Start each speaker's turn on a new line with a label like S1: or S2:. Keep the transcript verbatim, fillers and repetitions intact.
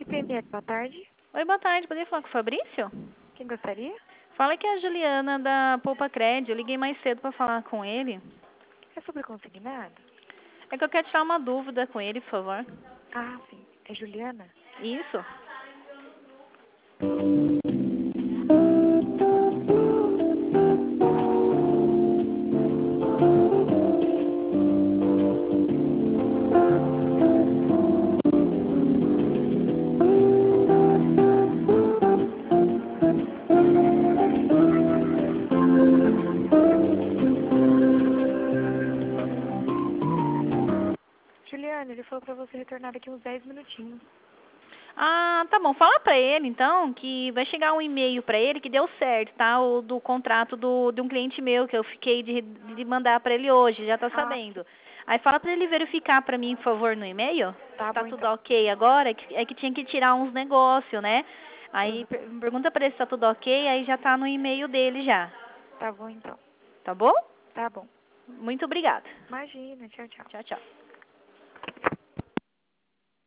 S1: P M S, boa tarde.
S2: Oi, boa tarde. Poderia falar com o Fabrício?
S1: Quem gostaria?
S2: Fala que é a Juliana da Poupa Cred. Eu liguei mais cedo para falar com ele.
S1: É sobre consignado?
S2: É que eu quero tirar uma dúvida com ele, por favor.
S1: Ah, sim. É Juliana?
S2: Isso.
S1: Juliana, ele falou pra você retornar daqui uns dez minutinhos.
S2: Ah, tá bom. Fala pra ele, então, que vai chegar um e-mail pra ele que deu certo, tá? O do contrato do, de um cliente meu, que eu fiquei de, de mandar pra ele hoje, já tá
S1: Ah, sim.
S2: sabendo. Aí fala pra ele verificar pra mim, por favor, no e-mail.
S1: Tá
S2: Tá
S1: bom,
S2: tudo
S1: então.
S2: ok agora? É que, é que tinha que tirar uns negócios, né? Aí
S1: Uhum.
S2: per- pergunta pra ele se tá tudo ok, aí já tá no e-mail dele já.
S1: Tá bom, então.
S2: Tá bom?
S1: Tá bom.
S2: Muito obrigada.
S1: Imagina. Tchau, tchau.
S2: Tchau, tchau.